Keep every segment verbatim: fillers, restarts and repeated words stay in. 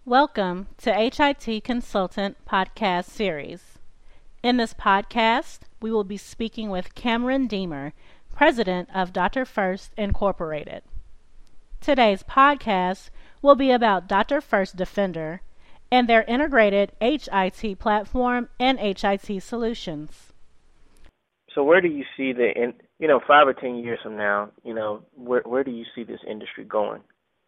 Welcome to H I T Consultant Podcast Series. In this podcast, we will be speaking with Cameron Deemer, President of Doctor First Incorporated. Today's podcast will be about Doctor First Defender and their integrated H I T platform and H I T solutions. So where do you see the, in, you know, five or ten years from now, you know, where where do you see this industry going?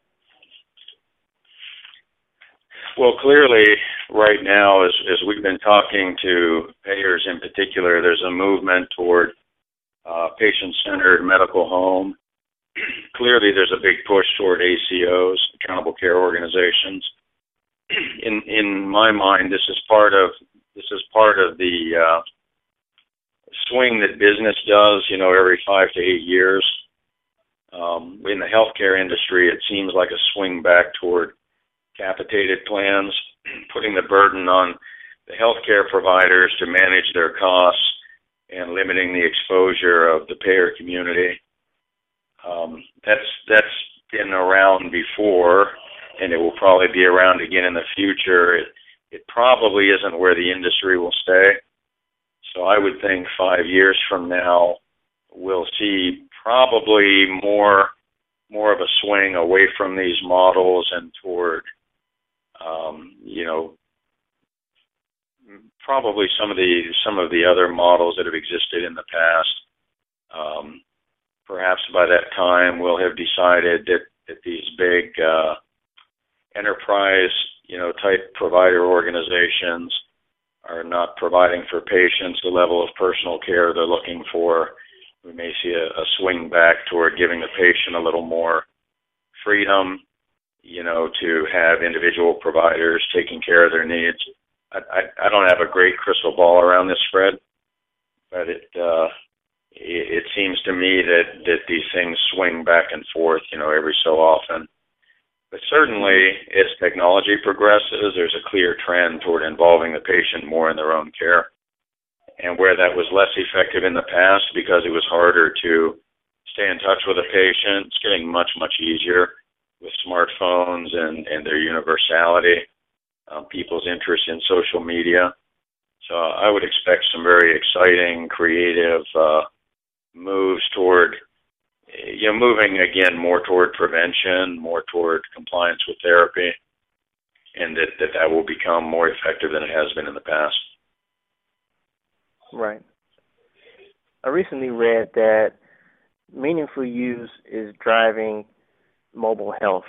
Well, clearly, right now, as, as we've been talking to payers in particular, there's a movement toward uh, patient-centered medical home. Clearly, there's a big push toward A C Os, accountable care organizations. In in my mind, this is part of this is part of the uh, swing that business does. You know, every five to eight years. Um, in the healthcare industry, it seems like a swing back toward capitated plans, putting the burden on the healthcare providers to manage their costs and limiting the exposure of the payer community. Um, that's that's been around before, and it will probably be around again in the future. It, it probably isn't where the industry will stay. So I would think five years from now, we'll see probably more more of a swing away from these models and toward Um, you know, probably some of the some of the other models that have existed in the past. Um, perhaps by that time we'll have decided that, that these big uh, enterprise, you know, type provider organizations are not providing for patients the level of personal care they're looking for. We may see a, a swing back toward giving the patient a little more freedom, you know, to have individual providers taking care of their needs. I, I, I don't have a great crystal ball around this, Fred, but it, uh, it it seems to me that, that these things swing back and forth, you know, every so often. But certainly, as technology progresses, there's a clear trend toward involving the patient more in their own care. And where that was less effective in the past because it was harder to stay in touch with a patient, it's getting much, much easier with smartphones and, and their universality, um, people's interest in social media. So I would expect some very exciting, creative uh, moves toward, you know, moving again more toward prevention, more toward compliance with therapy, and that that, that will become more effective than it has been in the past. Right. I recently read that meaningful use is driving mobile health.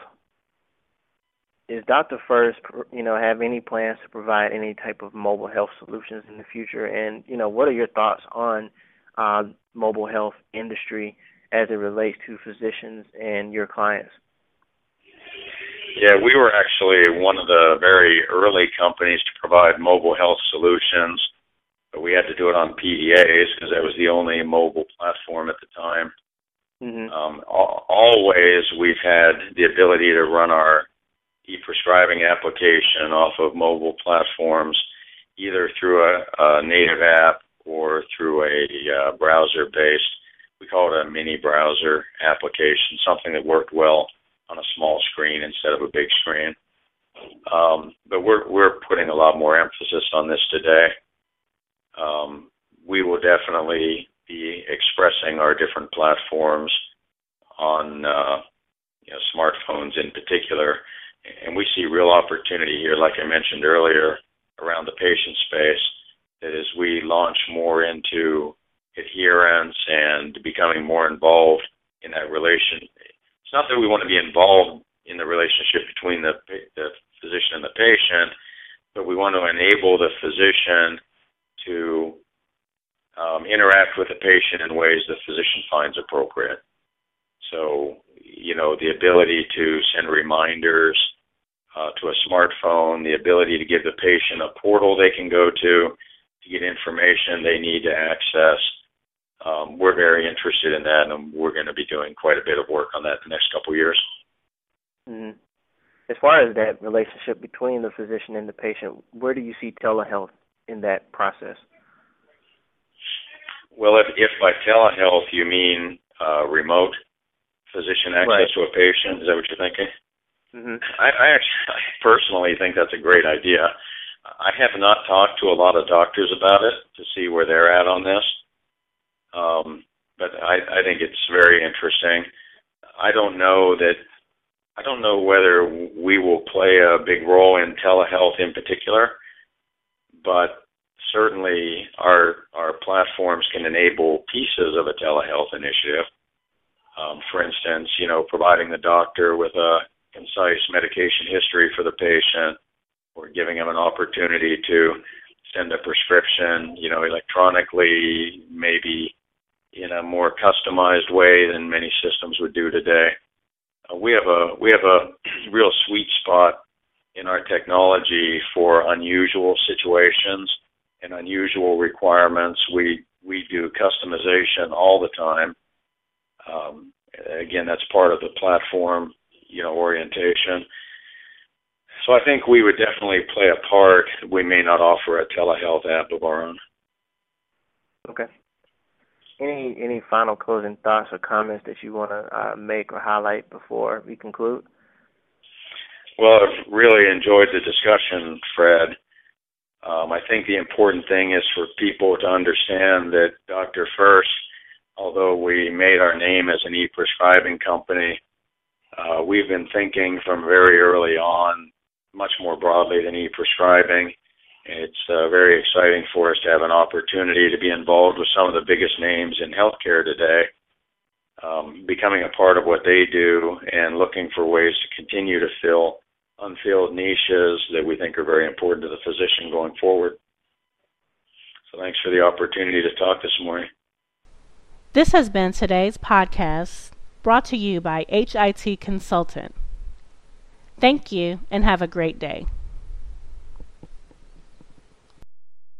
Is Doctor First, you know, have any plans to provide any type of mobile health solutions in the future? And, you know, what are your thoughts on uh, mobile health industry as it relates to physicians and your clients? Yeah, we were actually one of the very early companies to provide mobile health solutions, but we had to do it on P D As because that was the only mobile platform at the time. Mm-hmm. Um, always we've had the ability to run our e-prescribing application off of mobile platforms, either through a, a native app or through a uh, browser-based, we call it a mini browser application, something that worked well on a small screen instead of a big screen. Um, but we're we're putting a lot more emphasis on this today. Um, we will definitely be expressing our different platforms on uh, you know, smartphones in particular. And we see real opportunity here, like I mentioned earlier, around the patient space, that as we launch more into adherence and becoming more involved in that relation. It's not that we want to be involved in the relationship between the, the physician and the patient, but we want to enable the physician to Um, interact with the patient in ways the physician finds appropriate. So, you know, the ability to send reminders uh, to a smartphone, the ability to give the patient a portal they can go to to get information they need to access. Um, we're very interested in that, and we're going to be doing quite a bit of work on that the next couple of years. Mm-hmm. As far as that relationship between the physician and the patient, where do you see telehealth in that process? Well, if, if by telehealth you mean uh, remote physician access right. to a patient, is that what you're thinking? Mm-hmm. I, I actually I personally think that's a great idea. I have not talked to a lot of doctors about it to see where they're at on this, um, but I, I think it's very interesting. I don't know that. I don't know whether we will play a big role in telehealth in particular, but certainly our our platforms can enable pieces of a telehealth initiative. Um, for instance, you know, providing the doctor with a concise medication history for the patient, or giving them an opportunity to send a prescription, you know, electronically, maybe in a more customized way than many systems would do today. Uh, we have a we have a real sweet spot in our technology for unusual situations and unusual requirements. We we do customization all the time. Um, again, that's part of the platform, you know, orientation. So I think we would definitely play a part. We may not offer a telehealth app of our own. Okay. Any any final closing thoughts or comments that you want to uh, make or highlight before we conclude? Well, I've really enjoyed the discussion, Fred. Um, I think the important thing is for people to understand that Doctor First, although we made our name as an e-prescribing company, uh, we've been thinking from very early on much more broadly than e-prescribing. It's uh, very exciting for us to have an opportunity to be involved with some of the biggest names in healthcare today, um, becoming a part of what they do and looking for ways to continue to fill unfilled niches that we think are very important to the physician going forward. So thanks for the opportunity to talk this morning. This has been today's podcast, brought to you by H I T Consultant. Thank you and have a great day.